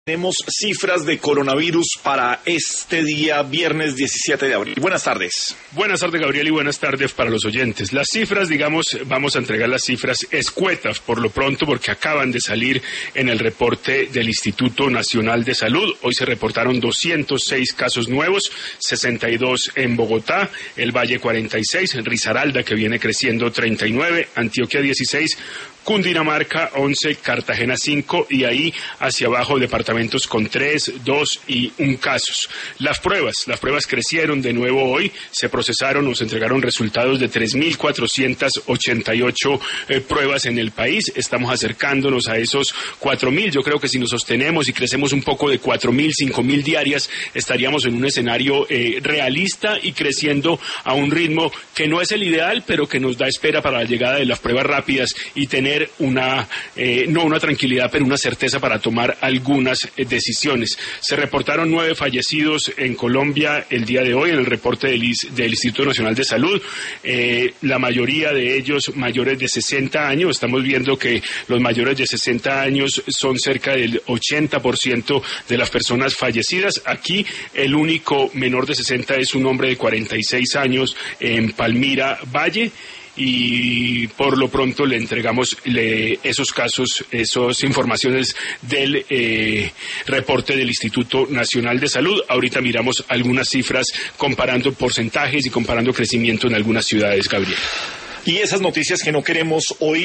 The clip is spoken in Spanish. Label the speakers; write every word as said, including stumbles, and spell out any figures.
Speaker 1: Tenemos cifras de coronavirus para este día, viernes diecisiete de abril. Buenas tardes.
Speaker 2: Buenas tardes, Gabriel, y buenas tardes para los oyentes. Las cifras, digamos, vamos a entregar las cifras escuetas por lo pronto porque acaban de salir en el reporte del Instituto Nacional de Salud. Hoy se reportaron doscientos seis casos nuevos, sesenta y dos en Bogotá, el Valle cuarenta y seis, en Risaralda, que viene creciendo treinta y nueve, Antioquia dieciséis, Cundinamarca once, Cartagena cinco y ahí hacia abajo departamentos con tres, dos y un casos. Las pruebas, las pruebas crecieron de nuevo hoy, se procesaron o se entregaron resultados de tres mil cuatrocientas ochenta y ocho eh, pruebas en el país. Estamos acercándonos a esos cuatro mil. Yo creo que si nos sostenemos y crecemos un poco de cuatro mil, cinco mil diarias, estaríamos en un escenario eh, realista y creciendo a un ritmo que no es el ideal, pero que nos da espera para la llegada de las pruebas rápidas y tener una, eh, no una tranquilidad, pero una certeza para tomar algunas eh, decisiones. Se reportaron nueve fallecidos en Colombia el día de hoy en el reporte del, del Instituto Nacional de Salud, eh, la mayoría de ellos mayores de sesenta años. Estamos viendo que los mayores de sesenta años son cerca del ochenta por ciento de las personas fallecidas. Aquí el único menor de sesenta es un hombre de cuarenta y seis años en Palmira Valle. Y por lo pronto le entregamos le, esos casos, esas informaciones del eh, reporte del Instituto Nacional de Salud. Ahorita miramos algunas cifras comparando porcentajes y comparando crecimiento en algunas ciudades, Gabriel.
Speaker 1: Y esas noticias que no queremos hoy